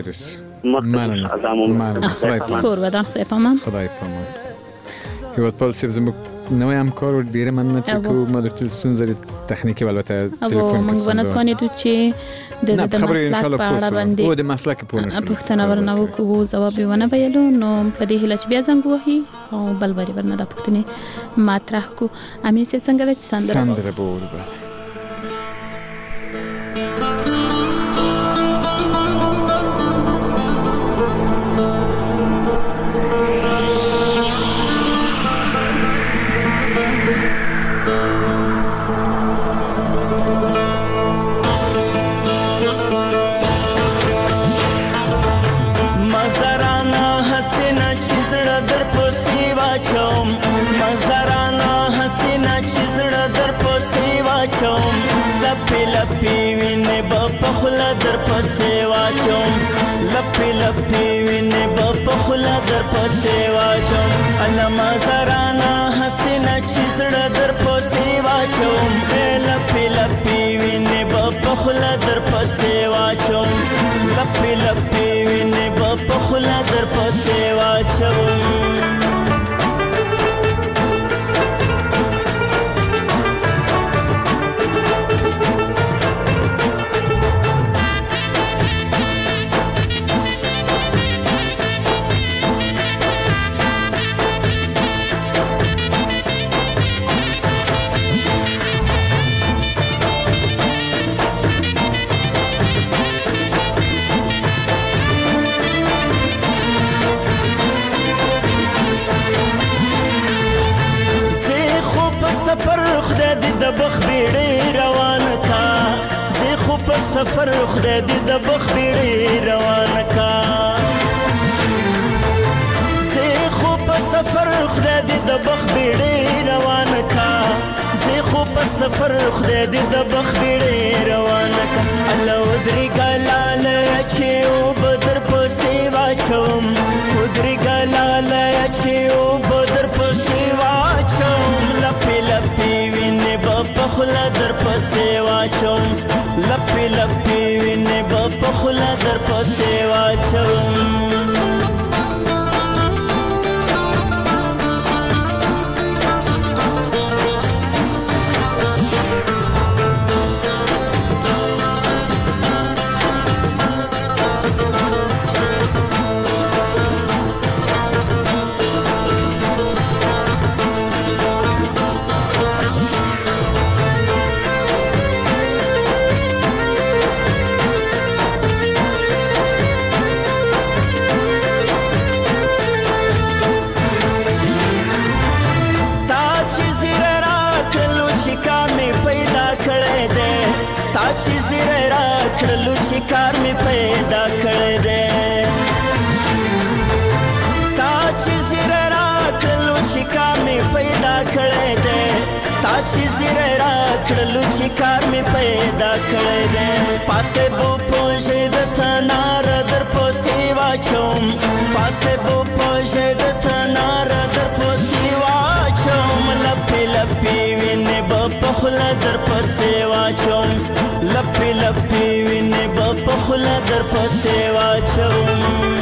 کور ودان خدای پامان. خدای پامان. هیوادپال صاحب زموږ نوی همکار و ډیره مننه چې کوم د ستونزې تخنیکی البته تلیفون موږ ونه توانېدو چې د مسلک په اړه باندې او د مسلک په اړه پوښتنه ورنه وکړو، ځواب یې ونه ویلو. نو په دې هیله چې بیا زنګ وهي او بل وری ورنه د پوښتنې مطرح کو. امین صاحب څنګه ده چې سندره به وره لپی وینې به په خوله در پسې واچوم، لپی لپی وینې به په خوله در پسې واچوم، علما زرانا حسینه چې زړه در پسې واچوم، لپی لپی وینې به په خوله در پسې واچوم، لپی لپی وینې به په خوله در پسې واچوم. سفر خدای دې د بخ بیړې روانه کا، زه خو په سفر خدای دې د بخ بیړې روانه کا، زه خو په سفر خدای دې د بخ بیړې روانه کا، الله ودري ګلاله چې او بدر پسې واچوم، ودري ګلاله چې او بدر پسې واچوم، لپی لپی وینې په خوله در پسې واچوم، لپی لپی وینې په خوله در پسې واچوم. کار می پیدا کړی دی، تا چې زیره راکړلو چې کار می پیدا کړی دی، تا چې زیره راکړلو چې کار می پیدا کړی دی، پاسته بو پوجې د تنار در پسې واچوم، پاسته بو پوجې د تنار در خوله در پسې واچوم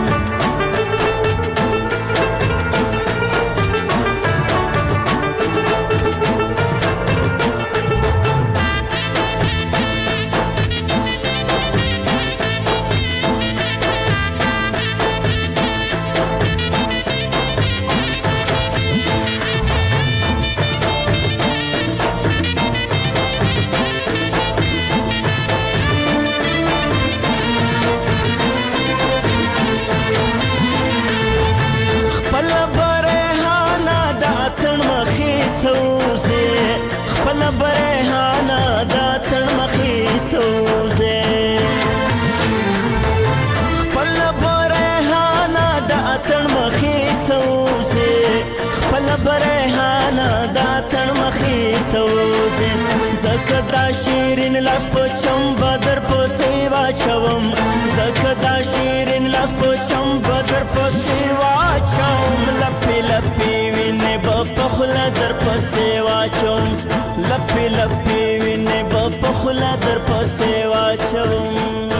زکه دا شیرین لاس په چم بدر پسې واچوم زکه دا شیرین لاس په چم بدر پسې واچوم لپې لپې وینې به په خوله در پسې واچوم لپې لپې وینې به په خوله در پسې واچوم.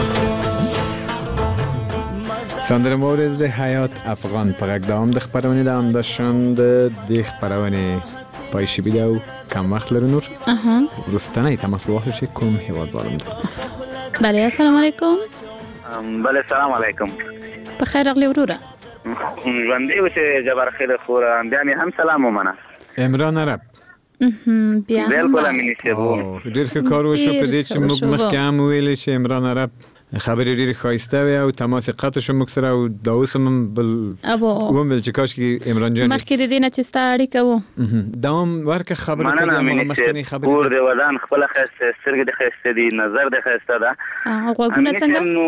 سندره مورد حیات افغان په غږ دوام د خپرونې دوام داشتن د خپرونې پای شي بیدو کم وقت لرو نور رستنه تماس به وقت چه کوم هیواد بالم ده. بله السلام علیکم. بله سلام علیکم. بخیر اغلی وروره. ژوندی اوسې جبار خیر خوره بیا مې هم سلام ومنه. عمران عرب. بیا بالکل امینی سیبو. ډیر ښه کار وشو په دې چې موږ مخکې هم ویلې چې عمران عرب خبرې ډېرې ښایسته وې او تماس قطع شو موږ سره او دا اوس هم بل ومل چې کاشکې عمران جان مخکې د دې نه چې ستا اړیکه وه دوام ورکړه خبرې کړې هغه مخکنۍ خبرې کور د ودان خپله ښایسته سترګې دې ښایسته دي نظر دې ښایسته ده غوږونه څنګه نو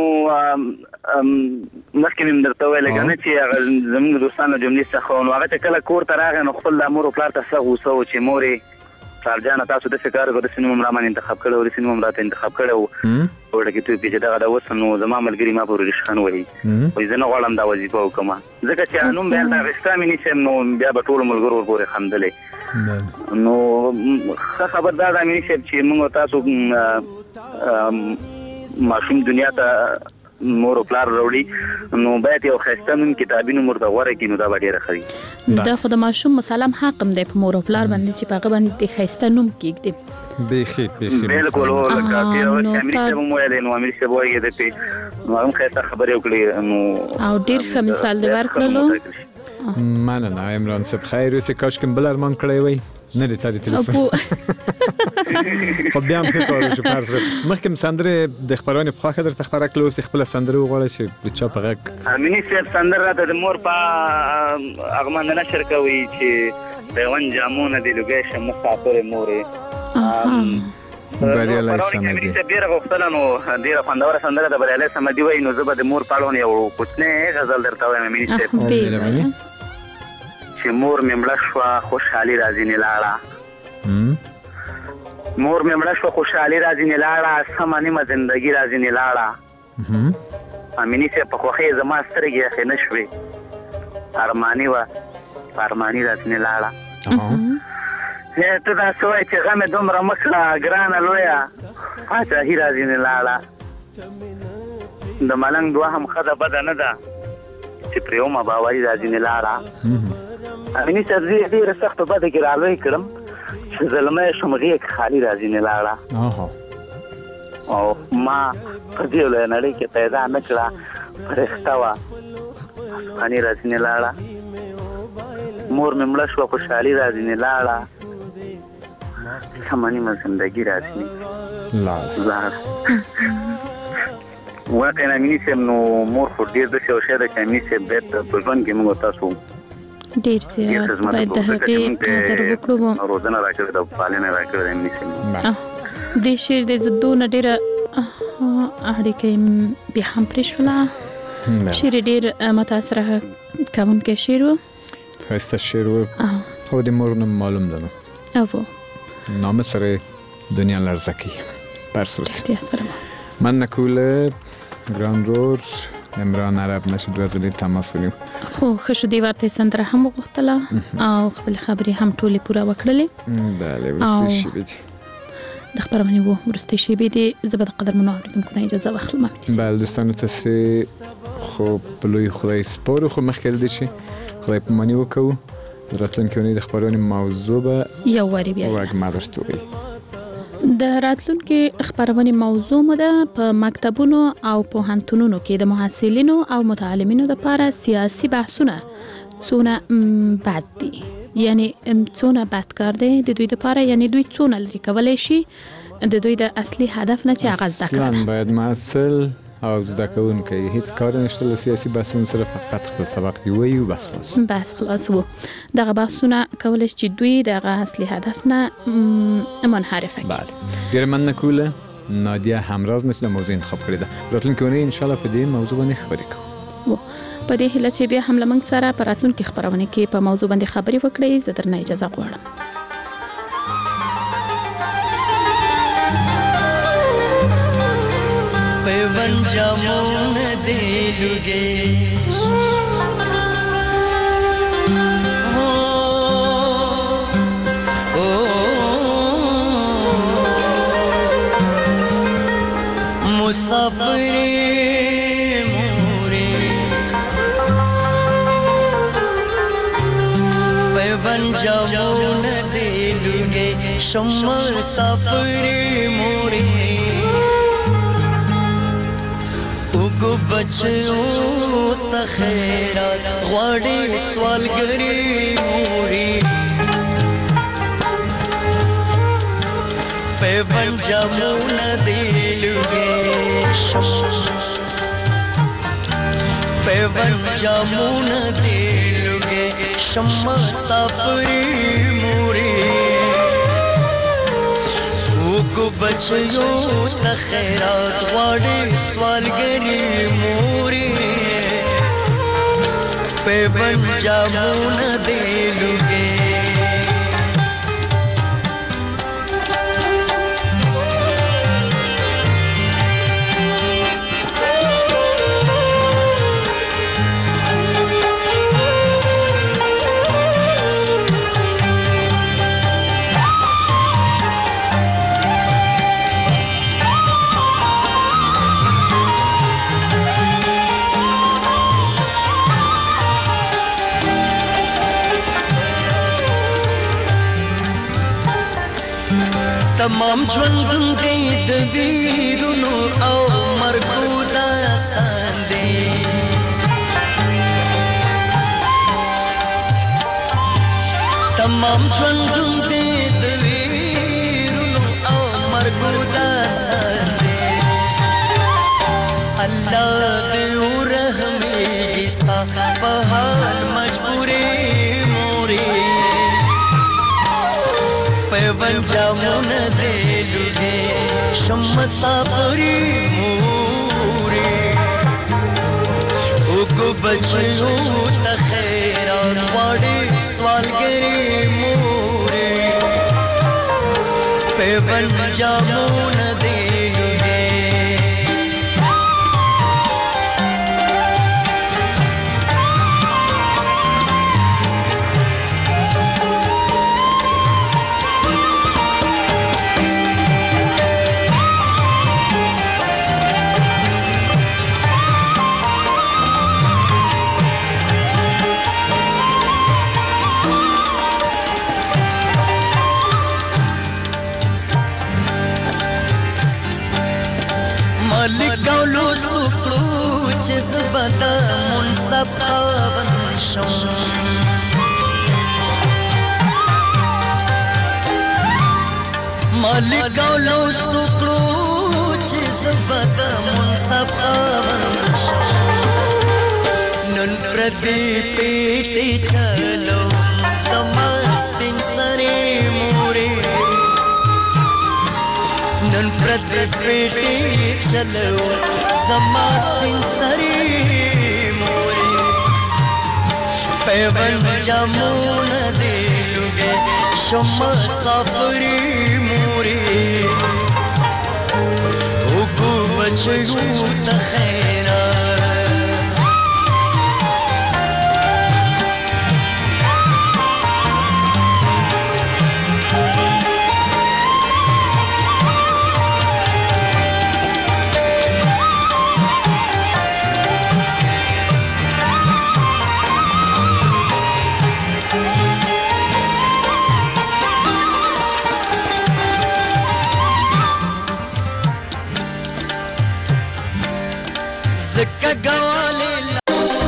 مخکې مې درته ویلې که نه چې هغه زموږ دوستانو جملې څخه نو هغه چې کله کور ته راغی نو خپل د مور و پلار ته څه غوسه و چې مورې پلارجانه تاسو داسې کار وکړو داسې نوم را باندې انتخاب کړی و داسې نوم راته انتخاب کړی و وړه کې توی چې دغه د اوس نو زما ملګري ما پورې رشخان وایي وایي زه نه غواړم دا وظیفه وکړم ځکه چې نوم بیا هلته اخېسته مې نیسم نو بیا به ټولو ملګرو ورپورې خندلی نو ښه خبر دا ده امیني صاحب چې موږ تاسو ماشوم دنیا ته مور او پلار راوړي نو باید یو ښایسته نوم کتابي نوم ورته غوره کړي نو دا به ډېره ښه وي دا خو د ماشوم مسلم حق هم دی په مور او پلار باندې چې په هغه باندې د ښایسته نوم کېږدي بیخي بالکل لکه چې امیر صاحب هم ویلی نو امیر صاحب وایي د پې نو هم ښایسته خبرې وکړي نو او ډېر ښه مثال دې ورکړلو مننه عمران صاحب خیر اوسې کاشکې بل ارمان کړی وی نه دی تا د تلیفون خو بیا هم ښه کار وشو فرض مخکې م سندرې د خپرونې پخوا ښه درته خپره کړله اوس یې خپله سندره وغواړه چې د چا په غږ امیني صاحب سندره راته د مور په هغه باندې نشر کوي چې پیوند جامونه دې لوګی شه مسافرې مورې بریالی صمدي ډېره غوښتله نو ډېره خوندوره سندره د بریالی صمدي وایي نو زه به د مور په اړوند یو کوچنی غزل درته وایم امیني صاحب چې مور مې مړه شوه خوشحالي راځینې لاړه مور مې مړه شوه خوشحالي راځینې لاړه سمه نیمه زندګي راځینې لاړه امیني صاحب په خوښۍ زما سترګې یخې نه شوې ارماني وه په ارماني راځینې لاړه ته دا څه وایې چې غم یې دومره مه کړه ګرانه لویه پاچاهي راځینې لاړه د ملنګ دوه هم ښه ده بده نه ده چې پرېومه باوري راځینې لاړه امیني صاحب زه یې ډېره سخته بده کې رالوی کړم چې زلمی شوم غېږ خالي راځینې لاړه او ما په دې لویه نړۍ کې پیدا نه کړه فرښته وه اسماني راځینې لاړه مور مې مړه شوه خوشحالي راځینې لاړه سمه نیمه زندګي راځینې لاړه واقعا امیني صاحب نو مور خو ډېر داسې یو شی ده چې امیني صاحب باید په ژوند کې موږ تاسو ډېر زیات باید د هغې قدر وکړو روزنه راکړې ده پالنه راکړې ده امیني صاحب دې شعر د زدونه ډېره اړیکه بیا هم پرې شوله شعر ډېر متاثره کوونکی شعر و ښایسته شعر و او د مور نوم معلوم ده نو نام سره دنیا لرزه کوي بر صورت من نکوله ګرانرور عمران عرب نشه دوازلی تماس ونیو خو ښه شو دې ورته سندره هم وغوښتله او خپلې خبرې هم ټولې پوره وکړلې بله وروستۍ شیبې دي د خبرونه وو ورسته شي به دي زبد قدرمنو اوریدونکو نه اجازه واخلم. بله دوستانو تاسو خو په لوی خدای سپارو خو مخکې دي چې خدای په مانی وکړو راتلونکي ونې د خبرونه موضوع به یو وری بیا وګما درتوي. د راتلونکي خبرونه موضوع مو ده په مکتبونو او پوهنتونونو کې د محصلینو او متعلمینو لپاره سیاسي بحثونه څونه بد دي، یعنی څونه بد کار دی د دوی لپاره، یعنی دوی څونه لري کولای شي د دوی د اصلي هدف نه چې هغه زده کړه. اصلا باید محصل او زده کوونکی هیڅ کار نشته له سیاسي بحثونو سره، فقط خپل سبق دی وایي او بس خلاص وو. دغه بحثونه کولای شي دوی دغه اصلي هدف نه منحرف کړي. بله ډېره مننه کوله نادیه همراز نه چې د موضوع انتخاب کړې ده. راتلونکي اونۍ ان شاء الله په دې موضوع باندې خبرې کوو. په دې هیله چې بیا هم لمنګ سره په راتلونکي خبرونه کې په موضوع باندې خبرې وکړئ. زه درنه اجازه غواړم. پیوند جامون دیلوگے مسافر موری پیوند جامون دیلوگے شما مسافر موری گو بچو تخیرات غواړي سوالګری موري پیوند جامون دیلوگے پیوند جامون دیلوگے شما سافری موری گو بچو تخیرات غواړي سوالګری موري پیوند جامون دیلوگے تمام ژوندون دی د ویرونو او مرګو داستان دی تمام ژوندون دی د ویرونو او مرګو داستان دی الله دې ورحمېږي ستا په حال مجبورې مورې پیوند جامون دیلوگے شما سافری موری اگو بچو تخیرات غواړي سوالګری موري پیوند جامون دیلوگے لګولو ستوکړو چې زبدا منصف خاوند شم مالک ګولو ستوکړو چې زبدا منصف خاوند شم نن پردي پیټي چلو سما سپین سره موري نن پردي پیټي چلو زما سپین سری موري پیوند جامون دیلوگے شما سافری موري اوگو بچو تخیرات زکه ګواله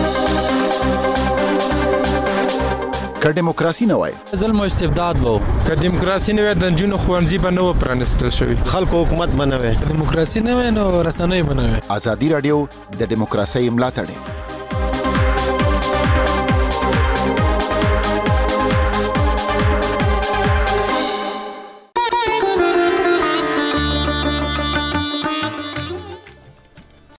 که دیموکراسي نه وای ظلم او استبداد وو که دیموکراسي نه وای د جنونو خوانځي به نه پرانستل شوی خلکو حکومت بنوي دیموکراسي نه وای نو رسنۍ بنوي ازادي رادیو د دیموکراسي ملاتړ